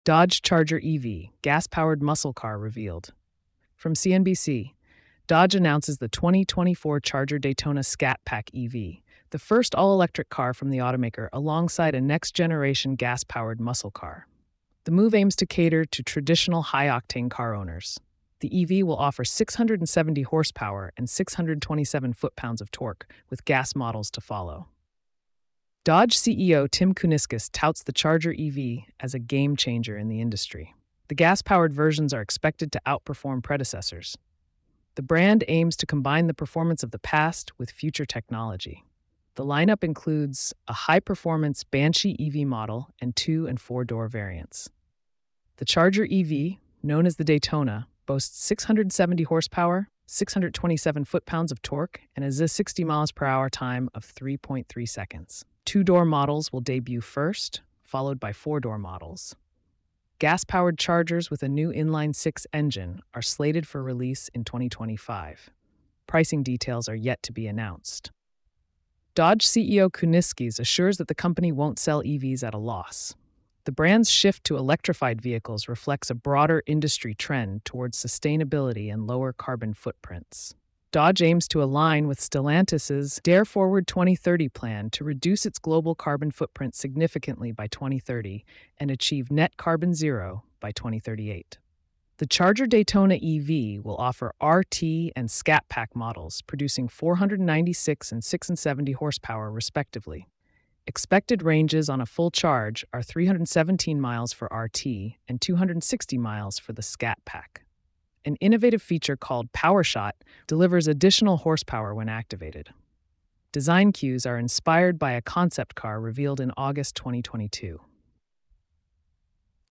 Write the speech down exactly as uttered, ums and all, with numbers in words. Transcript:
Dodge Charger E V, gas-powered muscle car revealed. From C N B C, Dodge announces the twenty twenty-four Charger Daytona Scat Pack E V, the first all-electric car from the automaker alongside a next-generation gas-powered muscle car. The move aims to cater to traditional high-octane car owners. The E V will offer six hundred seventy horsepower and six hundred twenty-seven foot-pounds of torque, with gas models to follow. Dodge C E O Tim Kuniskis touts the Charger E V as a game-changer in the industry. The gas-powered versions are expected to outperform predecessors. The brand aims to combine the performance of the past with future technology. The lineup includes a high-performance Banshee E V model and two- and four-door variants. The Charger E V, known as the Daytona, boasts six hundred seventy horsepower, six hundred twenty-seven foot-pounds of torque, and has a sixty miles per hour time of three point three seconds. Two-door models will debut first, followed by four-door models. Gas-powered Chargers with a new inline-six engine are slated for release in twenty twenty-five. Pricing details are yet to be announced. Dodge C E O Kuniskis assures that the company won't sell E Vs at a loss. The brand's shift to electrified vehicles reflects a broader industry trend towards sustainability and lower carbon footprints. Dodge aims to align with Stellantis's Dare Forward twenty thirty plan to reduce its global carbon footprint significantly by twenty thirty and achieve net carbon zero by twenty thirty-eight. The Charger Daytona E V will offer R T and Scat Pack models, producing four hundred ninety-six and six hundred seventy horsepower respectively. Expected ranges on a full charge are three hundred seventeen miles for R T and two hundred sixty miles for the Scat Pack. An innovative feature called PowerShot delivers additional horsepower when activated. Design cues are inspired by a concept car revealed in August twenty twenty-two.